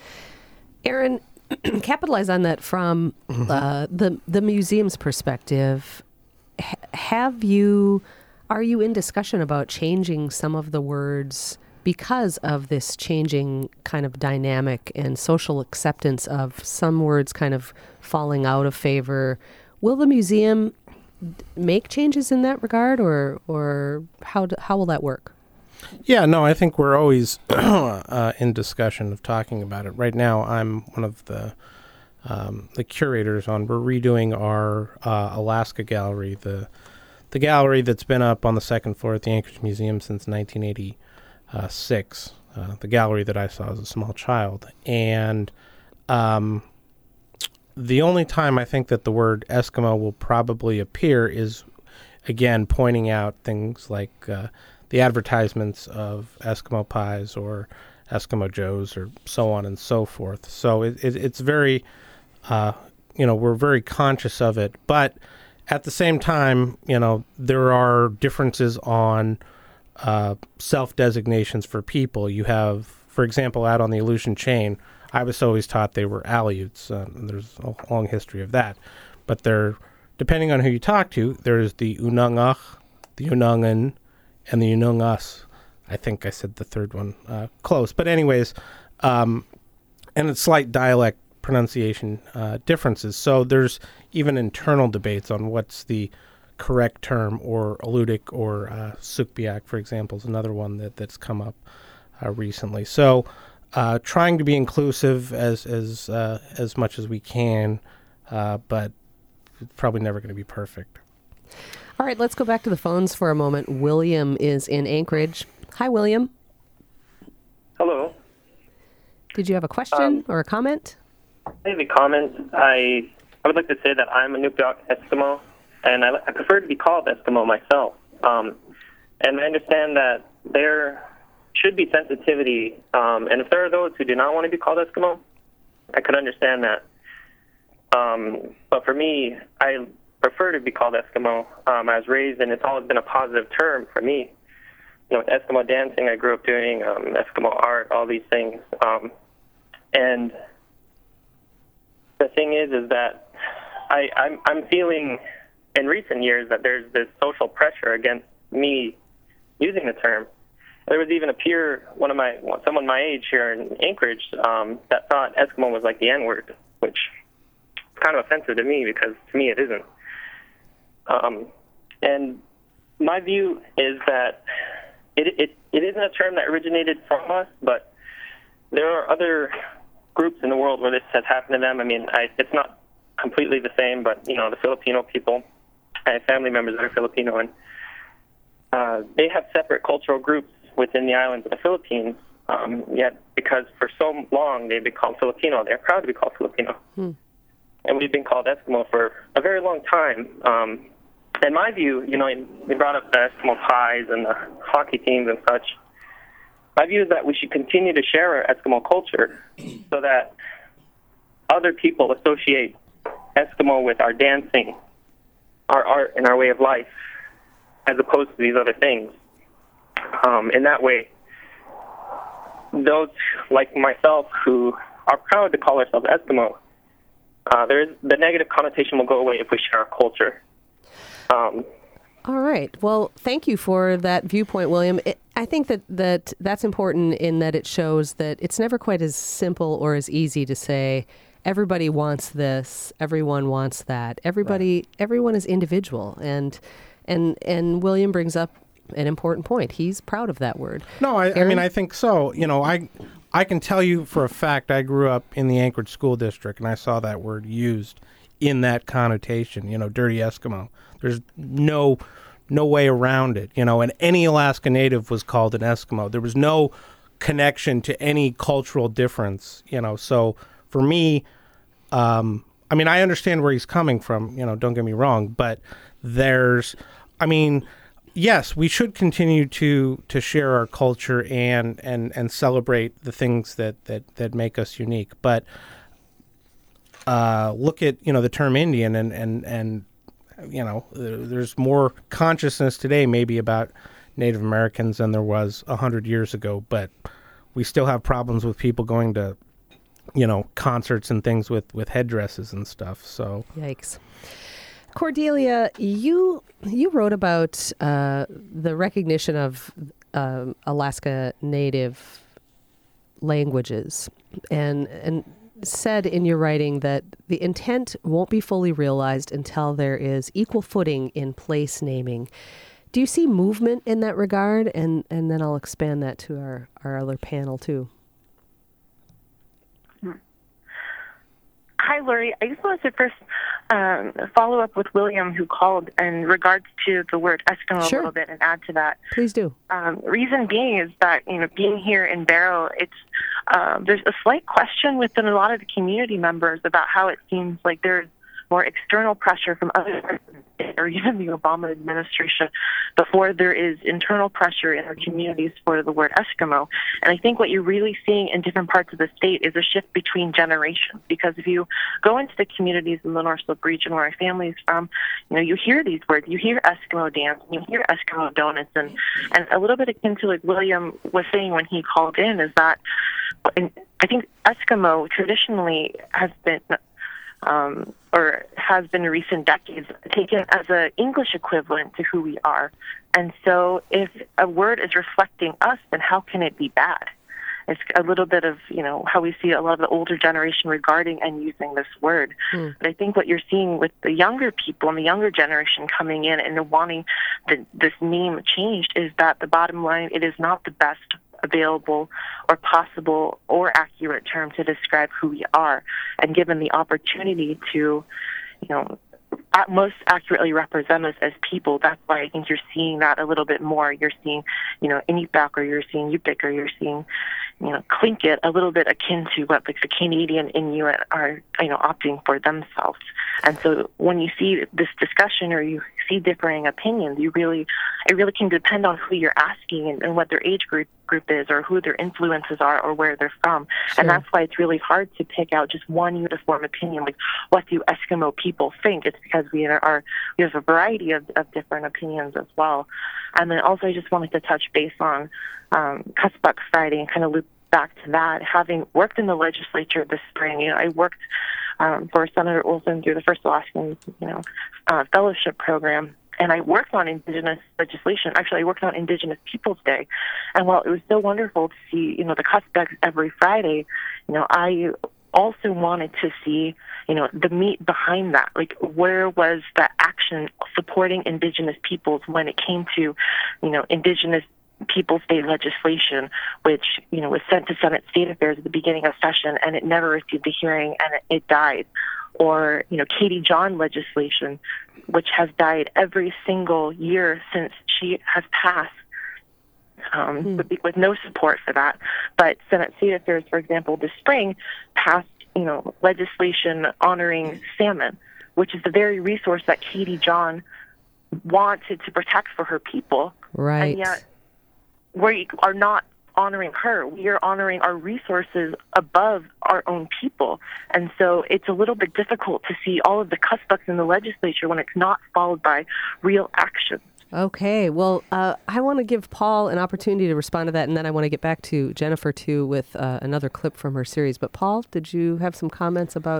Aaron, capitalize on that from mm-hmm. uh, the the museum's perspective. H- have you, are you in discussion about changing some of the words because of this changing kind of dynamic and social acceptance of some words kind of falling out of favor? Will the museum make changes in that regard, or or how do, how will that work? Yeah, no, I think we're always uh, in discussion of talking about it. Right now, I'm one of the um, the curators on. We're redoing our uh, Alaska gallery, the the gallery that's been up on the second floor at the Anchorage Museum since nineteen eighty-six. Uh, the gallery that I saw as a small child, and um, the only time I think that the word Eskimo will probably appear is, again, pointing out things like uh, the advertisements of Eskimo pies or Eskimo Joes or so on and so forth. So it, it, it's very, uh, you know, we're very conscious of it. But at the same time, you know, there are differences on uh, self-designations for people. You have, for example, out on the Aleutian chain, I was always taught they were Aleuts. Uh, there's a long history of that. But they're, depending on who you talk to, there's the Unangach, the Unangan, and the Unangas. I think I said the third one uh, close. But anyways, um, and it's slight dialect pronunciation uh, differences. So there's even internal debates on what's the correct term, or Alutiiq or uh, Sugpiaq, for example, is another one that, that's come up uh, recently. So uh, trying to be inclusive as as uh, as much as we can, uh, but it's probably never going to be perfect. All right, let's go back to the phones for a moment. William is in Anchorage. Hi, William. Hello. Did you have a question um, or a comment? I have a comment. I I would like to say that I'm a Nukpiaq Eskimo, and I, I prefer to be called Eskimo myself. Um, and I understand that there should be sensitivity, um, and if there are those who do not want to be called Eskimo, I could understand that. Um, but for me, I prefer to be called Eskimo. Um, I was raised, and it's always been a positive term for me. You know, with Eskimo dancing, I grew up doing um, Eskimo art, all these things. Um, and the thing is, is that I, I'm, I'm feeling in recent years that there's this social pressure against me using the term. There was even a peer, one of my, someone my age here in Anchorage, um, that thought Eskimo was like the N-word, which is kind of offensive to me because to me it isn't. Um, and my view is that it, it it isn't a term that originated from us, but there are other groups in the world where this has happened to them. I mean, I, it's not completely the same, but, you know, the Filipino people, I have family members that are Filipino, and uh, they have separate cultural groups within the islands of the Philippines, um, yet because for so long they've been called Filipino, they're proud to be called Filipino. Hmm. And we've been called Eskimo for a very long time. Um, in my view, you know, they brought up the Eskimo pies and the hockey teams and such. My view is that we should continue to share our Eskimo culture so that other people associate Eskimo with our dancing, our art, and our way of life, as opposed to these other things. Um, in that way, those like myself who are proud to call ourselves Eskimo, uh, there is, the negative connotation will go away if we share our culture. Um, All right. Well, thank you for that viewpoint, William. It, I think that, that that's important in that it shows that it's never quite as simple or as easy to say, everybody wants this, everyone wants that. Everybody, right. Everyone is individual. And, and, and William brings up an important point. He's proud of that word. No, I, I mean, I think so. You know, I, I can tell you for a fact, I grew up in the Anchorage School District, and I saw that word used in that connotation, you know, dirty Eskimo. There's no no way around it, you know, and any Alaska Native was called an Eskimo. There was no connection to any cultural difference, you know. So for me, um, I mean, I understand where he's coming from, you know, don't get me wrong, but there's, I mean, yes, we should continue to, to share our culture and, and, and celebrate the things that, that, that make us unique. But uh, look at, you know, the term Indian and, and, and you know, there's more consciousness today maybe about Native Americans than there was a hundred years ago, but we still have problems with people going to, you know, concerts and things with, with headdresses and stuff. So yikes. Cordelia, you you wrote about uh, the recognition of um, Alaska Native languages, and and said in your writing that the intent won't be fully realized until there is equal footing in place naming. Do you see movement in that regard? And and then I'll expand that to our, our other panel too. Hi, Lori. I just wanted to first um, follow up with William, who called in regards to the word Eskimo Sure. a little bit, and add to that. Please do. Um, reason being is that, you know, being here in Barrow, it's um, there's a slight question within a lot of the community members about how it seems like there's more external pressure from other or even the Obama administration before there is internal pressure in our communities for the word Eskimo. And I think what you're really seeing in different parts of the state is a shift between generations. Because if you go into the communities in the North Slope region where our family is from, you know, you hear these words. You hear Eskimo dance, and you hear Eskimo donuts, and, and a little bit akin to like William was saying when he called in is that and I think Eskimo traditionally has been, um, or has been in recent decades, taken as an English equivalent to who we are. And so if a word is reflecting us, then how can it be bad? It's a little bit of, you know, how we see a lot of the older generation regarding and using this word. Hmm. But I think what you're seeing with the younger people and the younger generation coming in and wanting the, this name changed is that the bottom line, it is not the best available or possible or accurate term to describe who we are. And given the opportunity to, you know, at most accurately represent us as people, that's why I think you're seeing that a little bit more. You're seeing, you know, Inupiaq, or you're seeing Yupik, or you're seeing, you know, Tlingit, a little bit akin to what like the Canadian Inuit are, you know, opting for themselves. And so when you see this discussion or you see differing opinions, you really, it really can depend on who you're asking and, and what their age group group is, or who their influences are, or where they're from. Sure. And that's why it's really hard to pick out just one uniform opinion. Like, what do Eskimo people think? It's because we are we have a variety of, of different opinions as well. And then also, I just wanted to touch base on um, Cusbuck Friday and kind of loop back to that. Having worked in the legislature this spring, you know, I worked um, for Senator Olson through the First Alaskan, you know, uh, fellowship program. And I worked on Indigenous legislation. Actually, I worked on Indigenous Peoples Day. And while it was so wonderful to see, you know, the Cusbucks every Friday, you know, I also wanted to see, you know, the meat behind that. Like, where was the action supporting Indigenous peoples when it came to, you know, Indigenous Peoples Day legislation, which, you know, was sent to Senate State Affairs at the beginning of session, and it never received a hearing, and it, it died. Or, you know, Katie John legislation, which has died every single year since she has passed, um, hmm. with, with no support for that. But Senate State Affairs, for example, this spring passed, you know, legislation honoring salmon, which is the very resource that Katie John wanted to protect for her people. Right. And yet we are not honoring her. We are honoring our resources above our own people. And so it's a little bit difficult to see all of the Cusbucks in the legislature when it's not followed by real action. Okay. Well, uh, I want to give Paul an opportunity to respond to that, and then I want to get back to Jennifer, too, with uh, another clip from her series. But, Paul, did you have some comments about...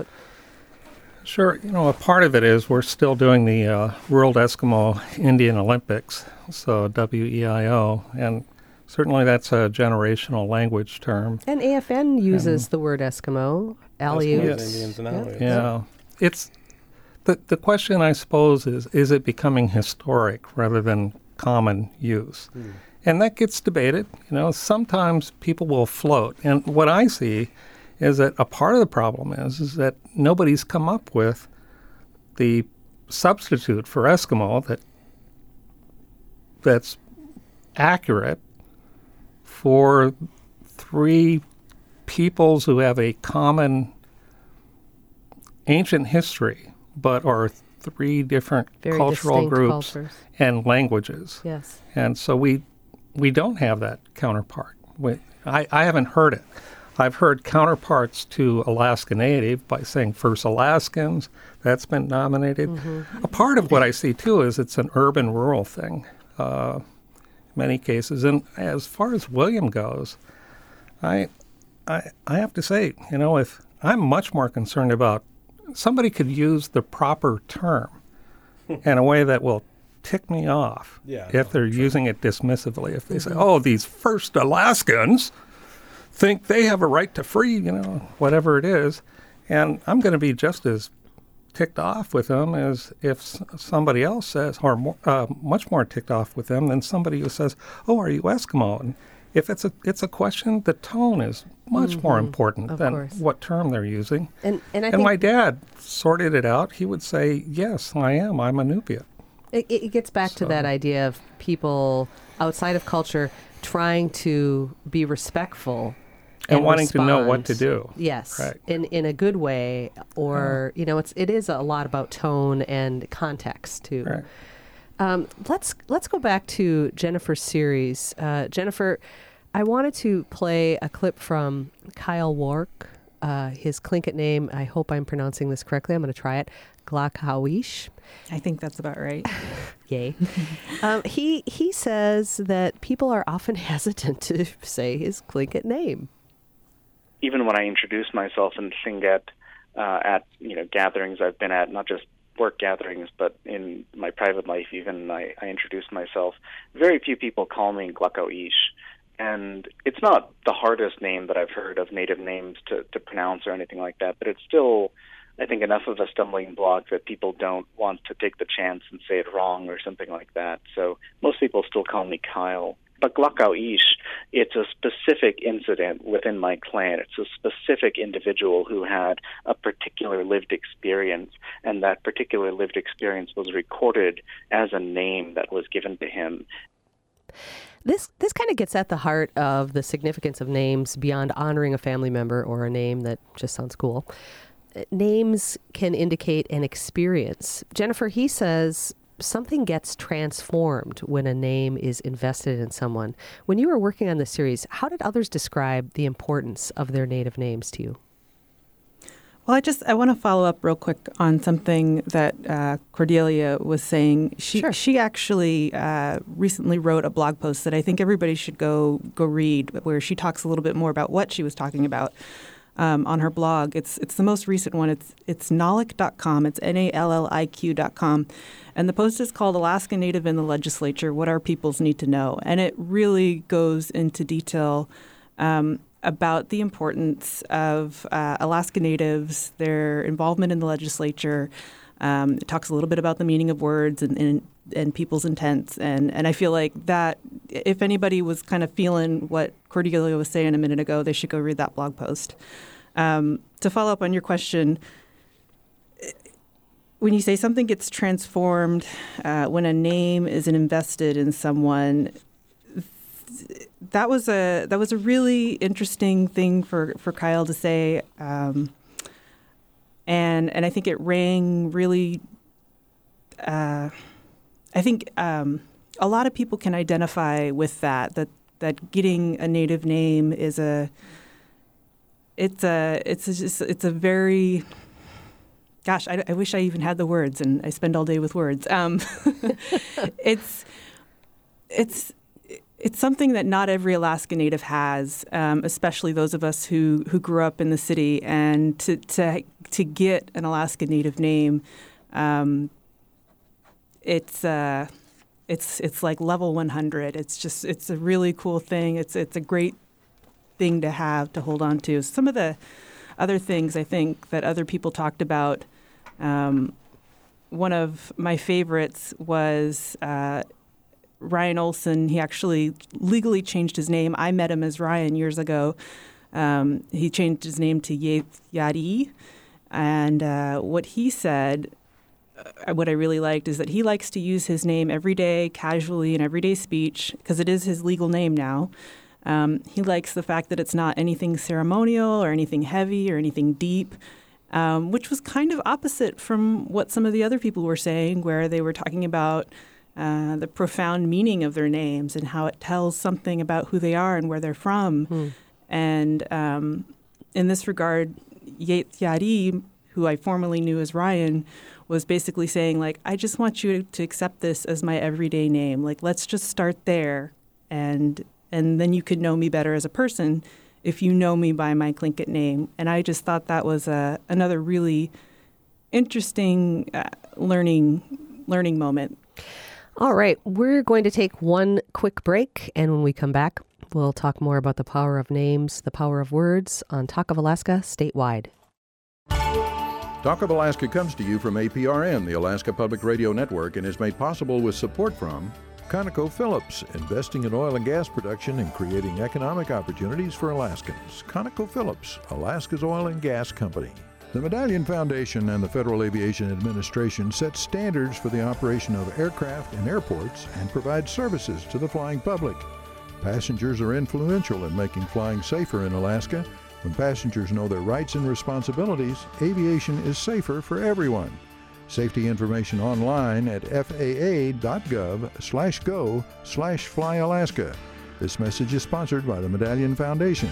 Sure. You know, a part of it is we're still doing the uh, World Eskimo Indian Olympics, so W E I O, and certainly that's a generational language term. And A F N uses and the word Eskimo, Aleut. Yes. Indians and Aleuts. Yeah. yeah. It's the the question, I suppose, is is it becoming historic rather than common use? Hmm. And that gets debated. You know, sometimes people will float. And what I see is that a part of the problem is is that nobody's come up with the substitute for Eskimo that that's accurate for three peoples who have a common ancient history, but are three different Very cultural groups cultures. And languages. Yes. And so we we don't have that counterpart. We, I, I haven't heard it. I've heard counterparts to Alaska Native by saying First Alaskans. That's been nominated. Mm-hmm. A part of what I see, too, is it's an urban-rural thing. Uh, many cases. And as far as William goes, I, I I have to say, you know, if I'm much more concerned about somebody could use the proper term in a way that will tick me off yeah, if no, they're true. using it dismissively. If they say, oh, these First Alaskans think they have a right to free, you know, whatever it is. And I'm going to be just as ticked off with them as if s- somebody else says, or more, uh, much more ticked off with them than somebody who says, "Oh, are you Eskimo?" And if it's a it's a question, the tone is much mm-hmm. more important of than course. what term they're using. And and, I and think my dad sorted it out. He would say, "Yes, I am. I'm a Inupiat." It, it gets back so. to that idea of people outside of culture trying to be respectful and, and wanting respond. to know what to do. Yes, right. in in a good way, or you know, it's it is a lot about tone and context too. Right. Um, let's let's go back to Jennifer's series. Uh, Jennifer, I wanted to play a clip from Kyle Wark. Uh, his Tlingit name, I hope I'm pronouncing this correctly. I'm going to try it. Glakawish. I think that's about right. Yay. um, he he says that people are often hesitant to say his Tlingit name. Even when I introduce myself in Tlingit uh, at you know gatherings I've been at, not just work gatherings, but in my private life, even I, I introduce myself. Very few people call me Glakawish. And it's not the hardest name that I've heard of native names to, to pronounce or anything like that, but it's still, I think, enough of a stumbling block that people don't want to take the chance and say it wrong or something like that. So most people still call me Kyle. But Glakawish, it's a specific incident within my clan. It's a specific individual who had a particular lived experience, and that particular lived experience was recorded as a name that was given to him. This this kind of gets at the heart of the significance of names beyond honoring a family member or a name that just sounds cool. Names can indicate an experience. Jennifer, he says something gets transformed when a name is invested in someone. When you were working on this series, how did others describe the importance of their native names to you? Well, I just I want to follow up real quick on something that uh, Cordelia was saying. She sure. she actually uh, recently wrote a blog post that I think everybody should go go read, where she talks a little bit more about what she was talking about um, on her blog. It's it's the most recent one. It's it's nalliq dot com. It's N A L L I Q dot com, and the post is called "Alaska Native in the Legislature: What Our Peoples Need to Know," and it really goes into detail Um, about the importance of uh, Alaska Natives, their involvement in the legislature. Um, it talks a little bit about the meaning of words and, and, and people's intents. And, and I feel like that, if anybody was kind of feeling what Cordelia was saying a minute ago, they should go read that blog post. Um, to follow up on your question, when you say something gets transformed, uh, when a name is invested in someone, that was a that was a really interesting thing for, for Kyle to say, um, and and I think it rang really. Uh, I think um, a lot of people can identify with that. That that getting a native name is a. It's a it's a just it's a very. Gosh, I, I wish I even had the words, and I spend all day with words. Um, it's it's. It's something that not every Alaska Native has, um, especially those of us who, who grew up in the city. And to to to get an Alaska Native name, um, it's uh, it's it's like level one hundred. It's just it's a really cool thing. It's it's a great thing to have to hold on to. Some of the other things I think that other people talked about. Um, one of my favorites was. Uh, Ryan Olson. He actually legally changed his name. I met him as Ryan years ago. Um, he changed his name to Yaith Yadi. And uh, what he said, uh, what I really liked, is that he likes to use his name every day, casually, in everyday speech, because it is his legal name now. Um, he likes the fact that it's not anything ceremonial or anything heavy or anything deep, um, which was kind of opposite from what some of the other people were saying, where they were talking about Uh, the profound meaning of their names and how it tells something about who they are and where they're from. Hmm. And um, in this regard, Yaith Yadi, who I formerly knew as Ryan, was basically saying, like, I just want you to accept this as my everyday name. Like, let's just start there, and and then you could know me better as a person if you know me by my Tlingit name. And I just thought that was a, another really interesting uh, learning learning moment. All right, we're going to take one quick break, and when we come back, we'll talk more about the power of names, the power of words on Talk of Alaska statewide. Talk of Alaska comes to you from A P R N, the Alaska Public Radio Network, and is made possible with support from ConocoPhillips, investing in oil and gas production and creating economic opportunities for Alaskans. ConocoPhillips, Alaska's oil and gas company. The Medallion Foundation and the Federal Aviation Administration set standards for the operation of aircraft and airports and provide services to the flying public. Passengers are influential in making flying safer in Alaska. When passengers know their rights and responsibilities, aviation is safer for everyone. Safety information online at faa.gov slash go slash flyalaska. This message is sponsored by the Medallion Foundation.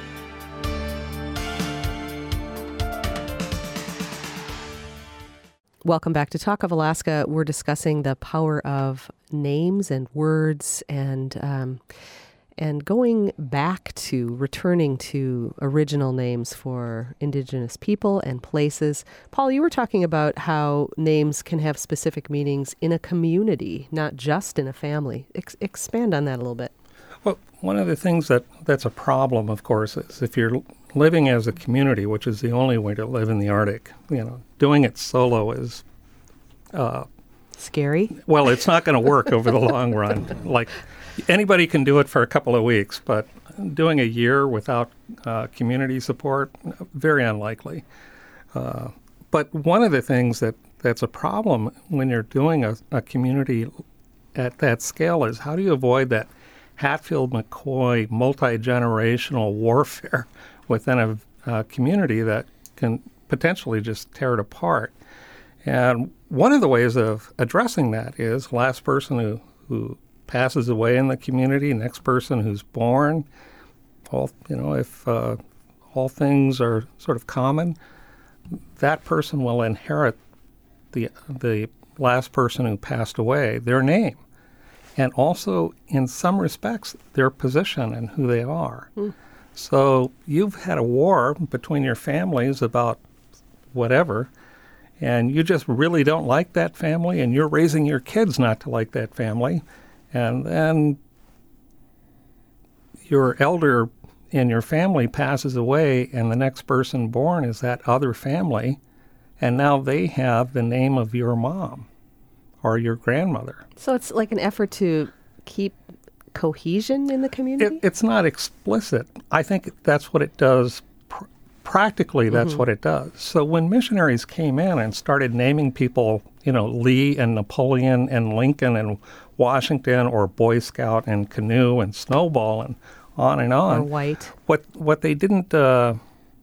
Welcome back to Talk of Alaska. We're discussing the power of names and words and um, and going back to, returning to original names for Indigenous people and places. Paul, you were talking about how names can have specific meanings in a community, not just in a family. Ex- expand on that a little bit. Well, one of the things that, that's a problem, of course, is if you're living as a community, which is the only way to live in the Arctic, you know, doing it solo is uh, scary. Well, it's not going to work over the long run. Like anybody can do it for a couple of weeks, but doing a year without uh, community support, very unlikely. Uh, but one of the things that, that's a problem when you're doing a, a community at that scale is how do you avoid that Hatfield-McCoy multi-generational warfare within a uh, community that can potentially just tear it apart. And one of the ways of addressing that is last person who, who passes away in the community, next person who's born. All, you know, if uh, all things are sort of common, that person will inherit the the last person who passed away, their name, and also in some respects their position and who they are. Mm. So you've had a war between your families about whatever, and you just really don't like that family, and you're raising your kids not to like that family, and then your elder in your family passes away, and the next person born is that other family, and now they have the name of your mom or your grandmother. So it's like an effort to keep cohesion in the community? It, it's not explicit. I think that's what it does. Pr- practically, that's mm-hmm. what it does. So when missionaries came in and started naming people, you know, Lee and Napoleon and Lincoln and Washington or Boy Scout and Canoe and Snowball and on and on. Or White. What, what they didn't uh,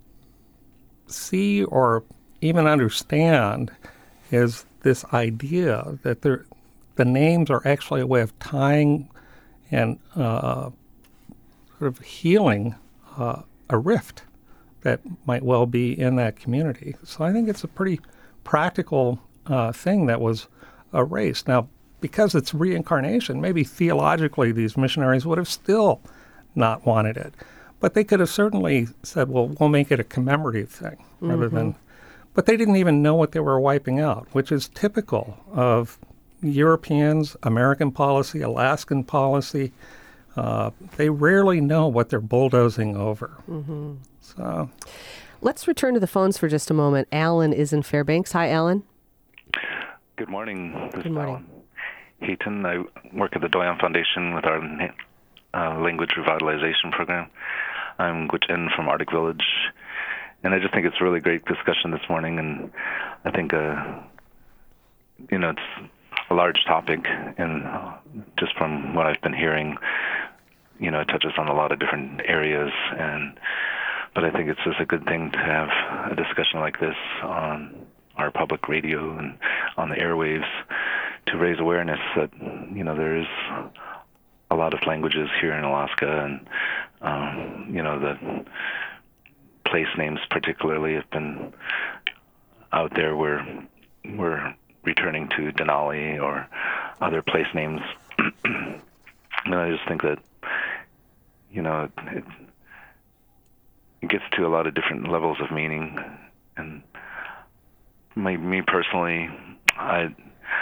see or even understand is this idea that the names are actually a way of tying and uh, sort of healing uh, a rift that might well be in that community. So I think it's a pretty practical uh, thing that was erased. Now, because it's reincarnation, maybe theologically these missionaries would have still not wanted it. But they could have certainly said, well, we'll make it a commemorative thing mm-hmm. rather than... But they didn't even know what they were wiping out, which is typical of Europeans, American policy, Alaskan policy. Uh, they rarely know what they're bulldozing over. Mm-hmm. So, let's return to the phones for just a moment. Alan is in Fairbanks. Hi, Alan. Good morning. This Good morning. Alan Heaton. I work at the Doyon Foundation with our uh, language revitalization program. I'm Gwich'in from Arctic Village. And I just think it's a really great discussion this morning, and I think, uh, you know, it's a large topic, and just from what I've been hearing, you know, it touches on a lot of different areas, and but I think it's just a good thing to have a discussion like this on our public radio and on the airwaves to raise awareness that, you know, there is a lot of languages here in Alaska, and, um, you know, that place names particularly have been out there where we're returning to Denali or other place names. And I just think that, you know, it, it gets to a lot of different levels of meaning. And my, me personally, I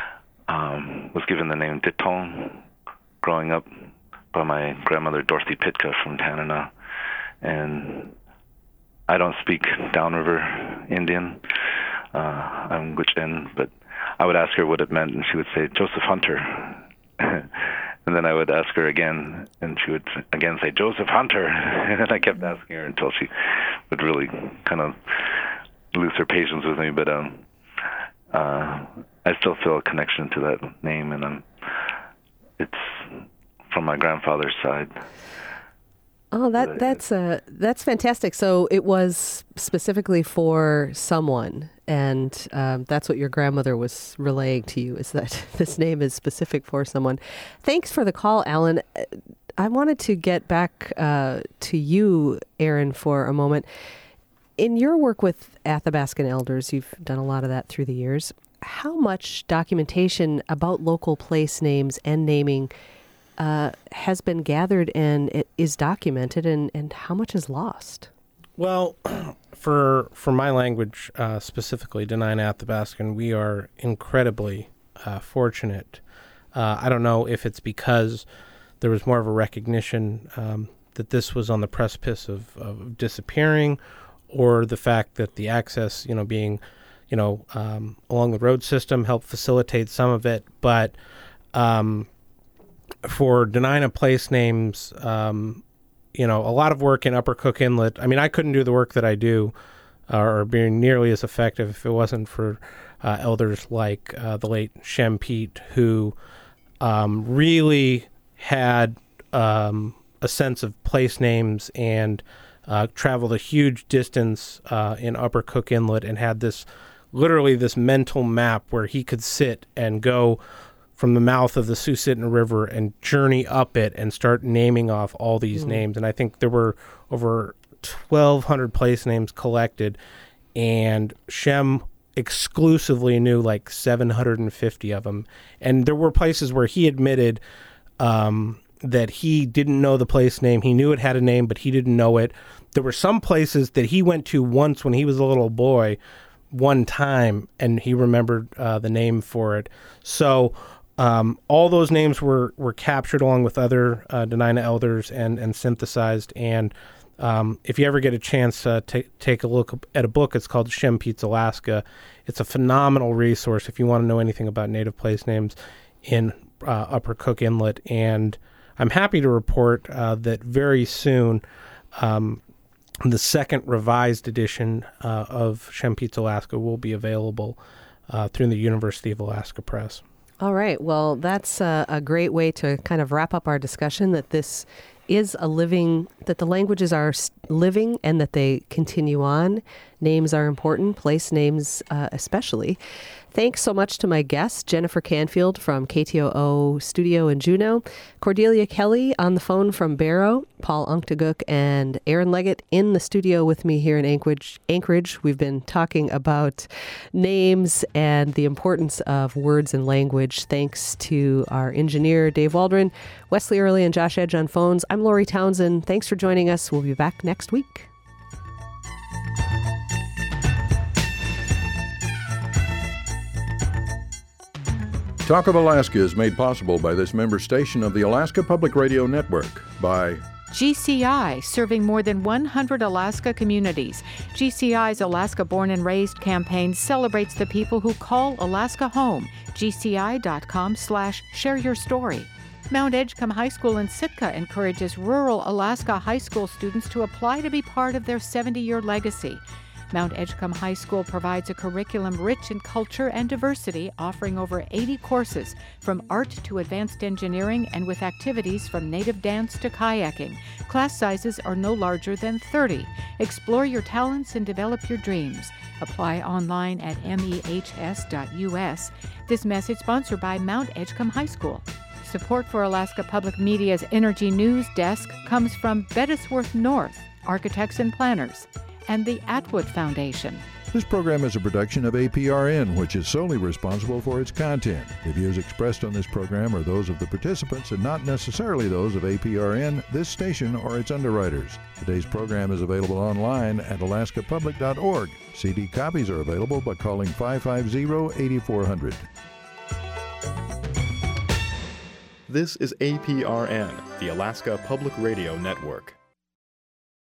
um, was given the name Ditong growing up by my grandmother Dorothy Pitka from Tanana. And I don't speak downriver Indian. Uh, I'm Gwich'in, but I would ask her what it meant, and she would say, Joseph Hunter. And then I would ask her again, and she would again say, Joseph Hunter. And I kept asking her until she would really kind of lose her patience with me. But um, uh, I still feel a connection to that name, and um, it's from my grandfather's side. Oh, that that's uh, that's fantastic. So it was specifically for someone, and um, that's what your grandmother was relaying to you, is that this name is specific for someone. Thanks for the call, Alan. I wanted to get back uh, to you, Aaron, for a moment. In your work with Athabascan elders, you've done a lot of that through the years. How much documentation about local place names and naming Uh, has been gathered and it is documented, and, and how much is lost? Well, for for my language, uh, specifically Dena'ina Athabascan, we are incredibly uh, fortunate. Uh, I don't know if it's because there was more of a recognition um, that this was on the precipice of, of disappearing, or the fact that the access, you know, being, you know, um, along the road system helped facilitate some of it. But um, for Dena'ina place names, um, you know, a lot of work in Upper Cook Inlet. I mean, I couldn't do the work that I do uh, or be nearly as effective if it wasn't for uh, elders like uh, the late Shem Pete, who um, really had um, a sense of place names and uh, traveled a huge distance uh, in Upper Cook Inlet and had this, literally this mental map where he could sit and go from the mouth of the Susitna River and journey up it and start naming off all these mm. names. And I think there were over twelve hundred place names collected, and Shem exclusively knew like seven hundred fifty of them. And there were places where he admitted um, that he didn't know the place name. He knew it had a name, but he didn't know it. There were some places that he went to once when he was a little boy, one time, and he remembered uh, the name for it. So Um, all those names were, were captured along with other uh, Dena'ina elders and, and synthesized. And um, if you ever get a chance to uh, t- take a look at a book, it's called Shem Pete's Alaska. It's a phenomenal resource if you want to know anything about native place names in uh, Upper Cook Inlet. And I'm happy to report uh, that very soon um, the second revised edition uh, of Shem Pete's Alaska will be available uh, through the University of Alaska Press. All right. Well, that's a, a great way to kind of wrap up our discussion, that this is a living, that the languages are living and that they continue on. Names are important, place names uh, especially. Thanks so much to my guests, Jennifer Canfield from K T O O Studio in Juneau, Cordelia Kelly on the phone from Barrow, Paul Unkteguk, and Aaron Leggett in the studio with me here in Anchorage. Anchorage. We've been talking about names and the importance of words and language. Thanks to our engineer, Dave Waldron, Wesley Early, and Josh Edge on phones. I'm Lori Townsend. Thanks for joining us. We'll be back next week. Talk of Alaska is made possible by this member station of the Alaska Public Radio Network, by G C I, serving more than one hundred Alaska communities. G C I's Alaska Born and Raised campaign celebrates the people who call Alaska home. G C I dot com slash share your story. Mount Edgecombe High School in Sitka encourages rural Alaska high school students to apply to be part of their seventy-year legacy. Mount Edgecombe High School provides a curriculum rich in culture and diversity, offering over eighty courses from art to advanced engineering and with activities from native dance to kayaking. Class sizes are no larger than thirty. Explore your talents and develop your dreams. Apply online at M E H S dot U S. This message sponsored by Mount Edgecombe High School. Support for Alaska Public Media's Energy News Desk comes from Bettisworth North, Architects and Planners, and the Atwood Foundation. This program is a production of A P R N, which is solely responsible for its content. The views expressed on this program are those of the participants and not necessarily those of A P R N, this station, or its underwriters. Today's program is available online at alaska public dot org. C D copies are available by calling five five zero, eight four zero zero. This is A P R N, the Alaska Public Radio Network.